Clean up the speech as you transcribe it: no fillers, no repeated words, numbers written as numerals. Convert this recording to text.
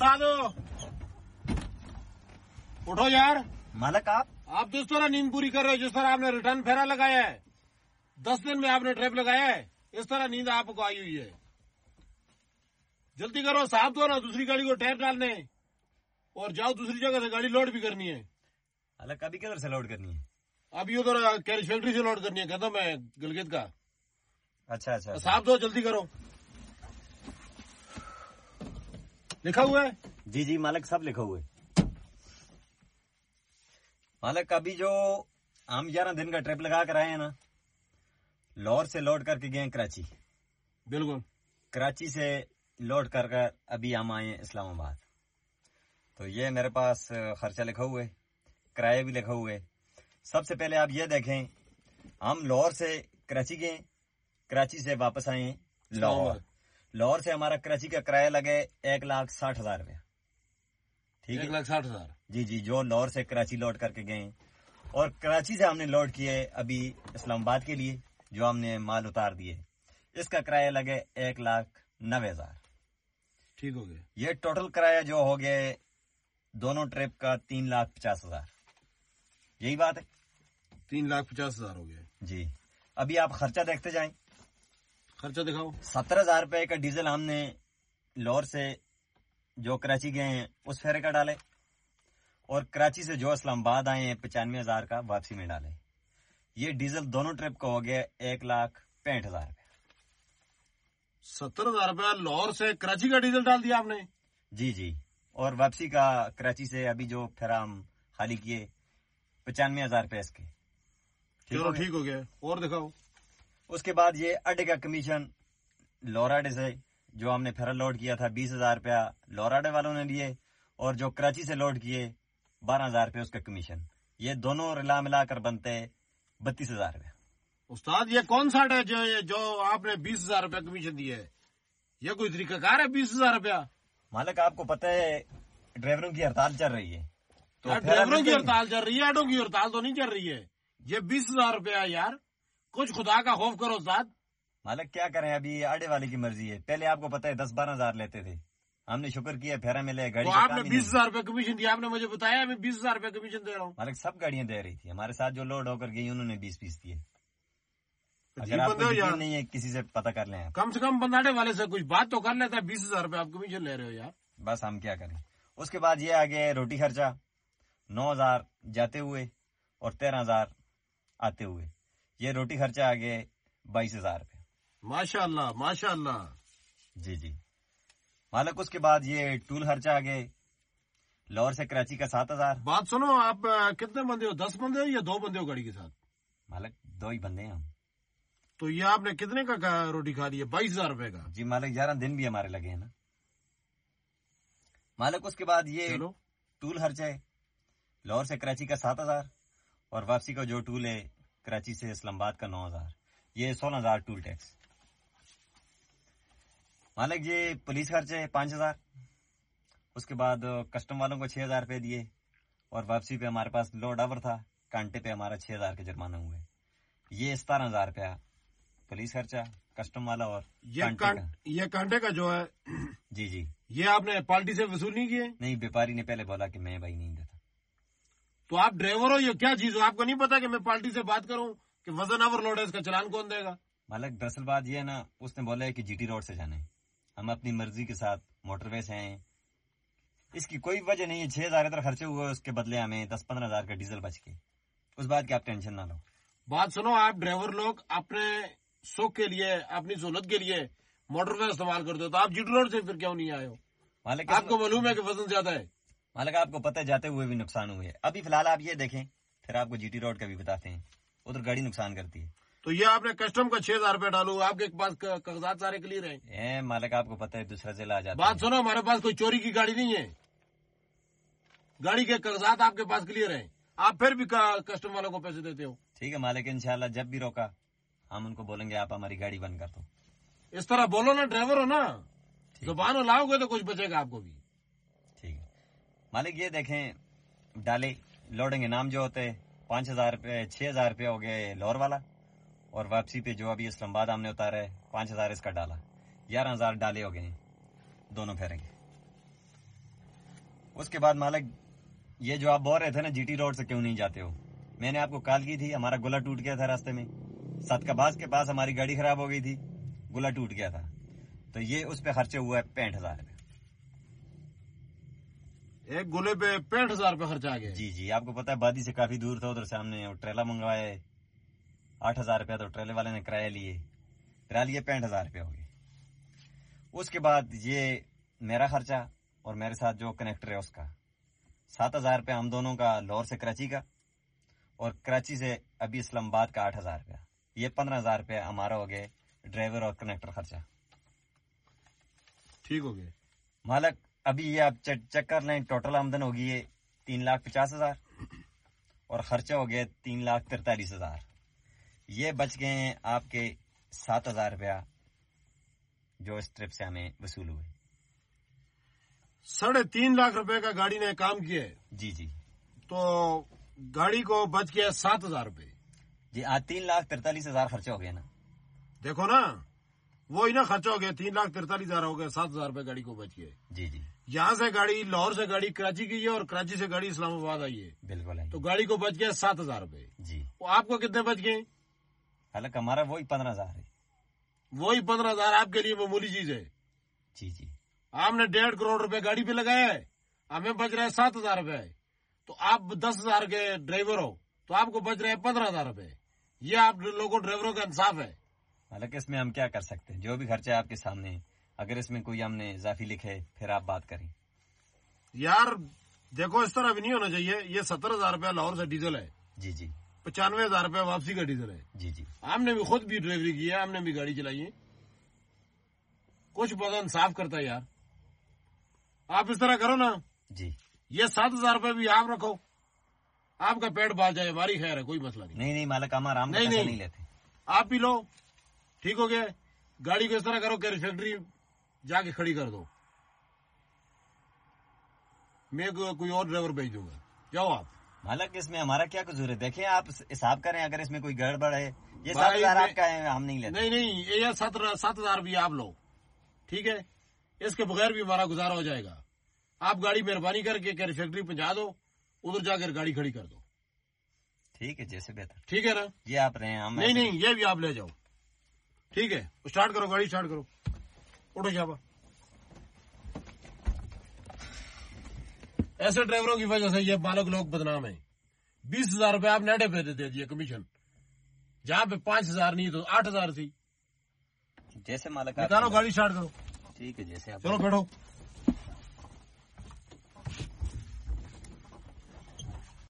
उठा दो, उठो यार। मालक आप जिस तरह नींद पूरी कर रहे हो, जिस तरह आपने रिटर्न फेरा लगाया है, 10 दिन में आपने ट्रिप लगाया है, इस तरह नींद आपको आई हुई है। जल्दी करो, साहब दो ना दूसरी गाड़ी को टायर डालने, और जाओ दूसरी जगह से गाड़ी लोड भी करनी है। मालक अभी किधर से लोड करनी है? अभी उधर कैरिज फैक्ट्री से लोड करनी है, कहता मैं गिलगित का। अच्छा अच्छा, साहब दो, जल्दी करो। लिखा हुआ है? जी जी मालक, सब लिखा हुआ है। मालक अभी जो हम 11 दिन का ट्रिप लगा कर आए हैं ना, लाहौर से लोड करके गए हैं कराची। बिल्कुल। कराची से लोड कर कर अभी हम आए हैं इस्लामाबाद। तो ये मेरे पास खर्चा लिखा हुआ है, किराया भी लिखा हुआ है। सबसे पहले आप ये देखें, हम लाहौर से कराची गए, कराची से वापस आए हैं लाहौर। लाहौर से हमारा कराची का किराया लगे 1,60,000 रुपया। ठीक है, 1,60,000। जी जी, जो लाहौर से कराची लोड करके गए। और कराची से हमने लोड किए अभी इस्लामाबाद के लिए, जो हमने माल उतार दिए, इसका किराया लगे 1,90,000। ठीक हो गया। ये टोटल किराया जो हो गया दोनों ट्रिप का 3,50,000। यही बात है, 3,50,000 हो गया जी। अभी आप खर्चा देखते जाएं। खर्चा दिखाओ। 17,000 रुपए का डीजल हमने लाहौर से जो कराची गए हैं उस फेरे का डाले, और कराची से जो इस्लामाबाद आए हैं 95,000 का वापसी में डाले। ये डीजल दोनों ट्रिप का हो गया 1,65,000 रुपया। 17,000 रुपया लाहौर से कराची का डीजल डाल दिया आपने? जी जी, और वापसी का कराची से अभी जो फेरा हम खाली किए 95,000 रुपये इसके। चलो ठीक हो गया, और दिखाओ। उसके बाद ये अड्डे का कमीशन लाहौर अड्डे से जो हमने फेरा लोड किया था 20,000 रुपया लाहौर अड्डे वालों ने लिए, और जो कराची से लोड किए 12,000 रुपये उसका कमीशन। ये दोनों रिला मिलाकर बनते 32,000 रुपया। उस्ताद ये कौन सा है जो आपने 20,000 रुपया कमीशन दिया है? ये कोई तरीकाकार है 20,000 रुपया? मालिक आपको पता है ड्राइवरों की हड़ताल चल रही है, तो ड्राइवरों की हड़ताल चल रही है, ऑटो की हड़ताल तो नहीं चल रही है। ये 20,000 रुपया यार, कुछ खुदा का खौफ करो उस्ताद। मालिक क्या करें, अभी आड़े वाले की मर्जी है। पहले आपको पता है 10-12,000 लेते थे, हमने शुक्र किया फेरा मिले गाड़ी। तो आपने 20,000 रुपया कमीशन दिया, आपने मुझे बताया मैं 20,000 रुपया कमीशन दे रहा हूँ। मालिक सब गाड़ियां दे रही थी, हमारे साथ जो लोड होकर गई उन्होंने 20 दिए। अगर आपको यकीन नहीं है किसी से पता कर लें। कम से कम बंदाड़े वाले से कुछ बात तो कर लेता है। 20,000 रुपया आप कमीशन ले रहे हो यार। बस हम क्या करें। उसके बाद ये आ गया रोटी खर्चा 9,000 जाते हुए और 13,000 आते हुए। ये रोटी खर्चा आ गया 22,000 रुपये। माशाअल्लाह माशाअल्लाह। जी जी मालिक। उसके बाद ये टूल खर्चा आ गए लाहौर से कराची का 7,000। बात सुनो, आप कितने बंदे हो? 10 बंदे हो या 2 बंदे हो गाड़ी के साथ? मालिक 2 ही बंदे हैं हम। तो ये आपने कितने का रोटी खा ली है? 22,000 रुपए का। जी मालिक, 11 दिन भी हमारे लगे हैं ना मालिक। उसके बाद ये टूल खर्चा है लाहौर से कराची का 7,000, और वापसी का जो टूल है कराची से इस्लामाबाद का 9,000। ये 16,000 टूल टैक्स। मालिक ये पुलिस खर्चे है 5,000। उसके बाद कस्टम वालों को 6,000 रुपये दिए, और वापसी पे हमारे पास लोड आवर था, कांटे पे हमारा 6,000 के जुर्माना हुए। ये 17,000 रुपया पुलिस खर्चा, कस्टम वाला और ये कांटे का जो है। जी जी, ये आपने पार्टी से वसूल नहीं किए? नहीं, व्यापारी ने पहले बोला कि मैं भाई नहीं देता। तो आप ड्राइवर हो, ये क्या चीज हो? आपको नहीं पता कि मैं पार्टी से बात करूं कि वजन ओवरलोड है, इसका चालान कौन देगा? मालिक दरअसल बात ये है ना, उसने बोला है कि जीटी रोड से जाना है, हम अपनी मर्जी के साथ मोटरवे से आए। इसकी कोई वजह नहीं है। 6,000 इधर खर्चे हुए, उसके बदले हमें 10-15,000 का डीजल बच के। उस बात की आप टेंशन ना लो। बात सुनो, आप ड्राइवर लोग अपने सुख के लिए, अपनी सहूलत के लिए मोटरवे इस्तेमाल करते हो, तो आप जीटी रोड से फिर क्यों नहीं आए हो? मालिक आपको मालूम है कि वजन ज्यादा है। मालिक आपको पता है जाते हुए भी नुकसान हुए। अभी फिलहाल आप ये देखें, फिर आपको जीटी रोड का भी बताते हैं, उधर गाड़ी नुकसान करती है। तो ये आपने कस्टम का 6,000 रुपया डालो, आपके पास कागजात सारे क्लियर हैं? मालिक आपको पता है दूसरा जिला आ जाता है। बात सुनो, हमारे पास कोई चोरी की गाड़ी नहीं है, गाड़ी के कागजात आपके पास क्लियर हैं, आप फिर भी कस्टम वालों को पैसे देते हो। ठीक है मालिक, इंशाल्लाह जब भी रोका हम उनको बोलेंगे आप हमारी गाड़ी बंद कर दो। इस तरह बोलो ना, ड्राइवर हो ना, जुबान लाओगे तो कुछ बचेगा आपको भी। ठीक है मालिक। ये देखें डाले लोडिंग नाम जो होते 5,000 रुपये, 6,000 रुपये हो गए लाहौर वाला, और वापसी पे जो अभी इस्लामाबाद हमने उतारा है 5,000 इसका डाला, 11,000 डाले हो गए दोनों फेरे के। اس کے بعد مالک یہ جو آپ بول رہے تھے نا جی ٹی روڈ سے کیوں نہیں جاتے ہو، میں نے آپ کو کال کی تھی، ہمارا گلا ٹوٹ گیا تھا راستے میں، صدقہ کے پاس ہماری گاڑی خراب ہو گئی تھی، گلا ٹوٹ گیا تھا، تو یہ اس پہ خرچہ ہوا ہے 65,000 روپے. ایک گولے پہ 65,000 روپے خرچہ آ گیا. جی آپ کو پتا ہے بادی سے کافی دور تھا، ادھر سے ہم نے ٹریلا منگوایا ہے 8,000 روپیہ، تو ٹریلے والے نے کرایہ لیے، پھر لیے 65,000 روپے ہو گئے. اس کے بعد یہ میرا خرچہ اور میرے ساتھ جو کنیکٹر ہے اس کا 7,000 روپے ہم دونوں کا، لاہور سے کراچی کا، اور کراچی سے ابھی اسلام آباد کا 8,000 روپیہ. یہ 15,000 روپے ہمارا ہو گئے ڈرائیور اور کنیکٹر خرچہ. ٹھیک ہو گیا مالک. ابھی یہ آپ چیک کر لیں، ٹوٹل آمدن ہوگی ہے 3,50,000 اور خرچہ ہو گیا 3,43,000. یہ بچ گئے ہیں آپ کے 7,000 روپیہ جو اس ٹرپ سے ہمیں وصول ہوئے. 3.5 لاکھ روپے کا گاڑی نے کام کیا ہے. جی تو گاڑی کو بچ گیا 7,000 روپے. جی 3,43,000 خرچہ ہو گیا نا. دیکھو نا وہی نا خرچہ ہو گیا 3,43,000 ہو گیا، 7,000 روپے گاڑی کو بچ گئے. جی یہاں سے گاڑی لاہور سے گاڑی کراچی کی ہے اور کراچی سے گاڑی اسلام آباد آئی ہے. بالکل ہے. تو گاڑی کو بچ گیا 7,000 روپے. جی وہ آپ کو کتنے بچ گئے؟ حالانکہ ہمارا وہی 15,000 ہے. وہی 15,000 آپ کے لیے معمولی چیز ہے. جی آپ نے 1.5 کروڑ روپے گاڑی پہ لگایا ہے، ہمیں بچ رہے 7,000 روپے. تو آپ 10,000 کے ڈرائیور ہو تو آپ کو بچ رہے 15,000 روپے. یہ آپ لوگوں ڈرائیوروں کا انصاف ہے. حالانکہ اس میں ہم کیا کر سکتے ہیں، جو بھی خرچہ ہے آپ کے سامنے ہے. اگر اس میں کوئی ہم نے اضافی لکھے پھر آپ بات کریں. یار دیکھو اس طرح بھی نہیں ہونا چاہیے. یہ 70,000 روپے لاہور سے ڈیزل ہے. جی 95,000 روپے واپسی کا ڈیزل ہے. جی ہم نے بھی خود بھی ڈرائیوری کی ہے، ہم نے بھی گاڑی چلائی ہے. کچھ بہت انصاف کرتا ہے یار. آپ اس طرح کرو نا. جی یہ 7,000 روپے بھی آپ رکھو، آپ کا پیٹ بھر جائے، ہماری خیر ہے، کوئی مسئلہ نہیں. نہیں مالک ہم آرام سے نہیں لیتے. آپ بھی لو. ٹھیک ہو گیا. گاڑی کو اس طرح کرو کہ ریفیکٹری جا کے کھڑی کر دو، میں کوئی اور ڈرائیور بھیج دوں گا. جاؤ آپ. مالک اس میں ہمارا کیا قصور ہے؟ دیکھیں آپ حساب کریں، اگر اس میں کوئی گڑبڑ ہے. یہ 7,000 آپ کا ہے، ہم نہیں لیتے. نہیں یہ 7,000 بھی آپ لو. ٹھیک ہے، اس کے بغیر بھی ہمارا گزارا ہو جائے گا. آپ گاڑی مہربانی کر کے ریفیکٹری پہنچا دو، ادھر جا کر گاڑی کھڑی کر دو. ٹھیک ہے جیسے بہتر. ٹھیک ہے نا. یہ آپ رہے ہم نہیں یہ بھی آپ لے جاؤ. ٹھیک ہے، اسٹارٹ کرو، گاڑی اسٹارٹ کرو. اٹھو شابا. ایسے ڈرائیوروں کی وجہ سے یہ مالک لوگ بدنام ہیں. 20,000 روپے آپ نیٹے پہ دے دیے کمیشن، جہاں پہ 5,000 نہیں تو 8,000 تھی. جیسے مالک نکالو گاڑی اسٹارٹ کرو. ٹھیک ہے جیسے آپ. چلو بیٹھو.